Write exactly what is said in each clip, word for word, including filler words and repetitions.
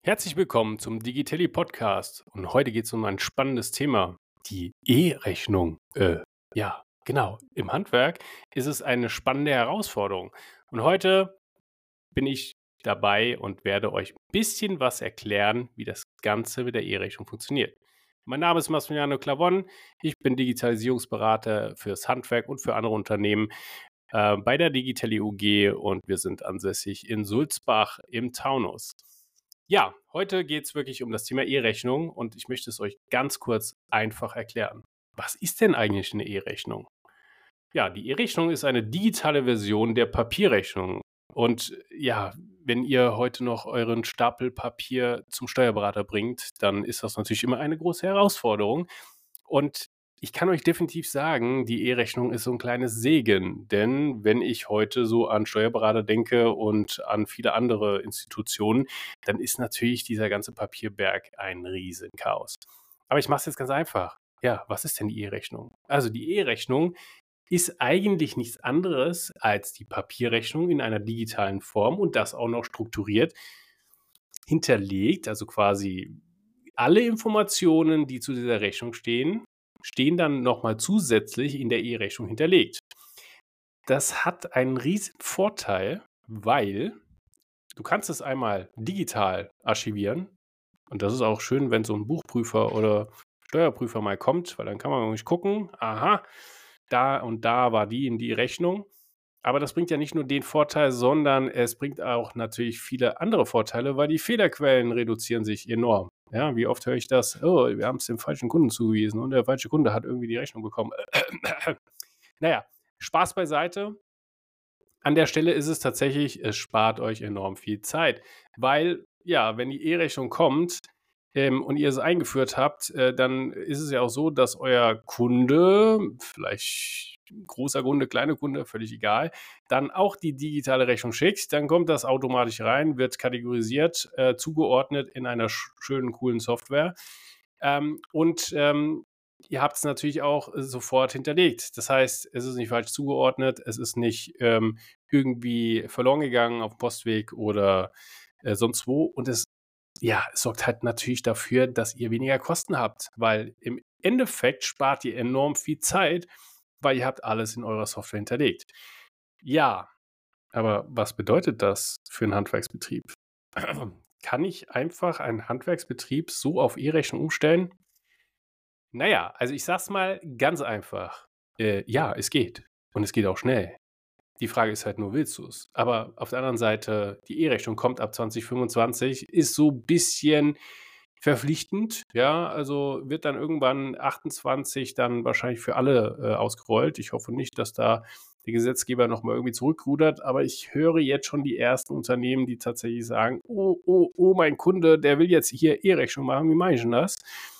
Herzlich willkommen zum Digitally Podcast. Und heute geht es um ein spannendes Thema, die E-Rechnung. Äh, ja, genau. Im Handwerk ist es eine spannende Herausforderung. Und heute bin ich dabei und werde euch ein bisschen was erklären, wie das Ganze mit der E-Rechnung funktioniert. Mein Name ist Massimiliano Clavon. Ich bin Digitalisierungsberater fürs Handwerk und für andere Unternehmen äh, bei der Digitally U G und wir sind ansässig in Sulzbach im Taunus. Ja, heute geht es wirklich um das Thema E-Rechnung und ich möchte es euch ganz kurz einfach erklären. Was ist denn eigentlich eine E-Rechnung? Ja, die E-Rechnung ist eine digitale Version der Papierrechnung. Und ja, wenn ihr heute noch euren Stapel Papier zum Steuerberater bringt, dann ist das natürlich immer eine große Herausforderung. Und ich kann euch definitiv sagen, die E-Rechnung ist so ein kleines Segen. Denn wenn ich heute so an Steuerberater denke und an viele andere Institutionen, dann ist natürlich dieser ganze Papierberg ein Riesenchaos. Aber ich mache es jetzt ganz einfach. Ja, was ist denn die E-Rechnung? Also die E-Rechnung ist eigentlich nichts anderes als die Papierrechnung in einer digitalen Form und das auch noch strukturiert hinterlegt, also quasi alle Informationen, die zu dieser Rechnung stehen, stehen dann nochmal zusätzlich in der E-Rechnung hinterlegt. Das hat einen riesen Vorteil, weil du kannst es einmal digital archivieren und das ist auch schön, wenn so ein Buchprüfer oder Steuerprüfer mal kommt, weil dann kann man nämlich gucken, aha, da und da war die in die Rechnung. Aber das bringt ja nicht nur den Vorteil, sondern es bringt auch natürlich viele andere Vorteile, weil die Fehlerquellen reduzieren sich enorm. Ja, wie oft höre ich das? Oh, wir haben es dem falschen Kunden zugewiesen und der falsche Kunde hat irgendwie die Rechnung bekommen. Naja, Spaß beiseite. An der Stelle ist es tatsächlich, es spart euch enorm viel Zeit, weil ja, wenn die E-Rechnung kommt ähm, und ihr es eingeführt habt, äh, dann ist es ja auch so, dass euer Kunde, vielleicht großer Kunde, kleiner Kunde, völlig egal, dann auch die digitale Rechnung schickt. Dann kommt das automatisch rein, wird kategorisiert, äh, zugeordnet in einer sch schönen, coolen Software. Ähm, und ähm, ihr habt es natürlich auch äh, sofort hinterlegt. Das heißt, es ist nicht falsch zugeordnet, es ist nicht ähm, irgendwie verloren gegangen auf dem Postweg oder äh, sonst wo. Und es, ja, es sorgt halt natürlich dafür, dass ihr weniger Kosten habt, weil im Endeffekt spart ihr enorm viel Zeit, weil ihr habt alles in eurer Software hinterlegt. Ja, aber was bedeutet das für einen Handwerksbetrieb? Kann ich einfach einen Handwerksbetrieb so auf E-Rechnung umstellen? Naja, also ich sag's mal ganz einfach. Äh, ja, es geht. Und es geht auch schnell. Die Frage ist halt nur, willst du es? Aber auf der anderen Seite, die E-Rechnung kommt ab zwanzig fünfundzwanzig, ist so ein bisschen verpflichtend, ja, also wird dann irgendwann achtundzwanzig dann wahrscheinlich für alle äh, ausgerollt. Ich hoffe nicht, dass da der Gesetzgeber nochmal irgendwie zurückrudert, aber ich höre jetzt schon die ersten Unternehmen, die tatsächlich sagen, oh, oh, oh, mein Kunde, der will jetzt hier E-Rechnung machen, wie mache ich denn das?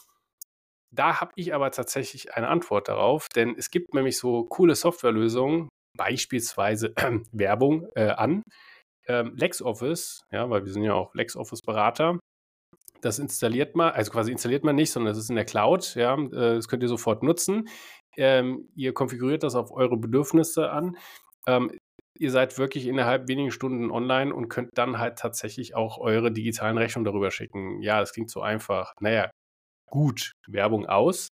Da habe ich aber tatsächlich eine Antwort darauf, denn es gibt nämlich so coole Softwarelösungen, beispielsweise äh, Werbung äh, an ähm, LexOffice, ja, weil wir sind ja auch LexOffice-Berater. Das installiert man, also quasi installiert man nicht, sondern es ist in der Cloud, ja, äh, das könnt ihr sofort nutzen. Ähm, ihr konfiguriert das auf eure Bedürfnisse an. Ähm, ihr seid wirklich innerhalb wenigen Stunden online und könnt dann halt tatsächlich auch eure digitalen Rechnungen darüber schicken. Ja, das klingt so einfach. Naja, gut, Werbung aus.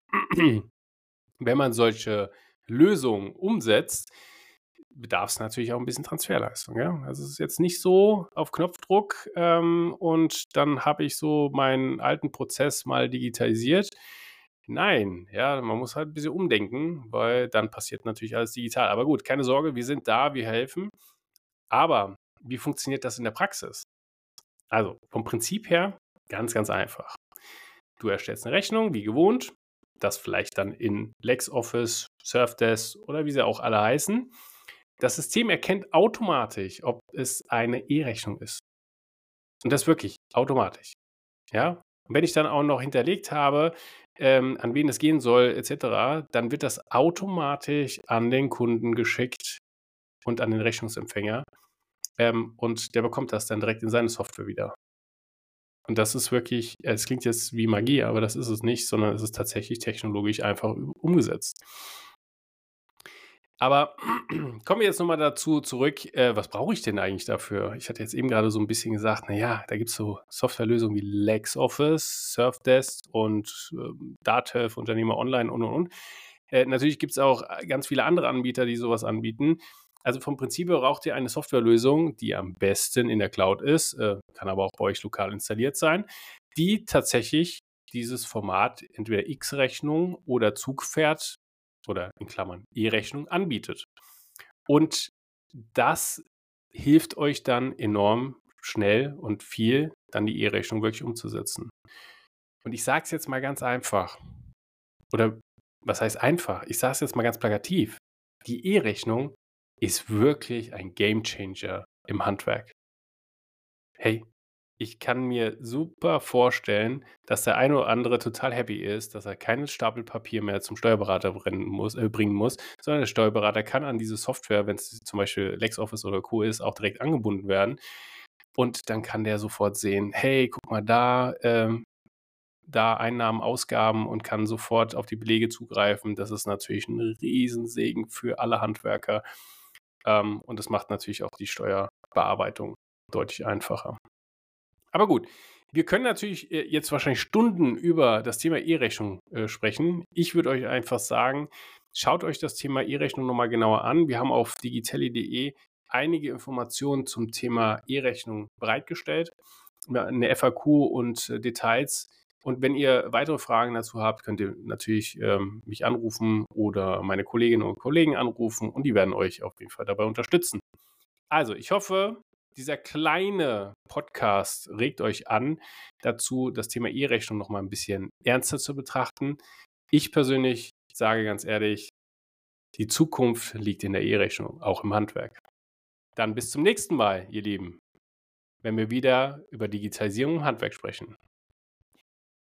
Wenn man solche Lösungen umsetzt, bedarf es natürlich auch ein bisschen Transferleistung, ja? Also, es ist jetzt nicht so auf Knopfdruck, ähm, und dann habe ich so meinen alten Prozess mal digitalisiert. Nein, ja, man muss halt ein bisschen umdenken, weil dann passiert natürlich alles digital. Aber gut, keine Sorge, wir sind da, wir helfen. Aber wie funktioniert das in der Praxis? Also, vom Prinzip her ganz, ganz einfach. Du erstellst eine Rechnung, wie gewohnt, das vielleicht dann in LexOffice, Surfdesk oder wie sie auch alle heißen. Das System erkennt automatisch, ob es eine E-Rechnung ist. Und das wirklich automatisch. Ja? Und wenn ich dann auch noch hinterlegt habe, ähm, an wen es gehen soll, et cetera, dann wird das automatisch an den Kunden geschickt und an den Rechnungsempfänger. Ähm, und der bekommt das dann direkt in seine Software wieder. Und das ist wirklich, es klingt jetzt wie Magie, aber das ist es nicht, sondern es ist tatsächlich technologisch einfach ü- umgesetzt. Aber kommen wir jetzt nochmal dazu zurück, äh, was brauche ich denn eigentlich dafür? Ich hatte jetzt eben gerade so ein bisschen gesagt, naja, da gibt es so Softwarelösungen wie LexOffice, Surfdesk und ähm, Datev, Unternehmer Online und und und. Äh, natürlich gibt es auch äh, ganz viele andere Anbieter, die sowas anbieten. Also vom Prinzip her braucht ihr eine Softwarelösung, die am besten in der Cloud ist, äh, kann aber auch bei euch lokal installiert sein, die tatsächlich dieses Format entweder X-Rechnung oder Zugpferd oder in Klammern E-Rechnung anbietet. Und das hilft euch dann enorm schnell und viel, dann die E-Rechnung wirklich umzusetzen. Und ich sage es jetzt mal ganz einfach. Oder was heißt einfach? Ich sage es jetzt mal ganz plakativ. Die E-Rechnung ist wirklich ein Gamechanger im Handwerk. Hey, ich kann mir super vorstellen, dass der eine oder andere total happy ist, dass er keinen Stapel Papier mehr zum Steuerberater brennen muss, äh, bringen muss, sondern der Steuerberater kann an diese Software, wenn es zum Beispiel LexOffice oder Co. ist, auch direkt angebunden werden. Und dann kann der sofort sehen, hey, guck mal da, ähm, da Einnahmen, Ausgaben und kann sofort auf die Belege zugreifen. Das ist natürlich ein Riesensegen für alle Handwerker. Ähm, und das macht natürlich auch die Steuerbearbeitung deutlich einfacher. Aber gut, wir können natürlich äh, jetzt wahrscheinlich Stunden über das Thema E-Rechnung äh, sprechen. Ich würde euch einfach sagen, schaut euch das Thema E-Rechnung nochmal genauer an. Wir haben auf digitelli punkt de einige Informationen zum Thema E-Rechnung bereitgestellt, ja, eine F A Q und äh, Details. Und wenn ihr weitere Fragen dazu habt, könnt ihr natürlich ähm, mich anrufen oder meine Kolleginnen und Kollegen anrufen und die werden euch auf jeden Fall dabei unterstützen. Also, ich hoffe, dieser kleine Podcast regt euch an, dazu das Thema E-Rechnung noch mal ein bisschen ernster zu betrachten. Ich persönlich sage ganz ehrlich, die Zukunft liegt in der E-Rechnung, auch im Handwerk. Dann bis zum nächsten Mal, ihr Lieben, wenn wir wieder über Digitalisierung im Handwerk sprechen.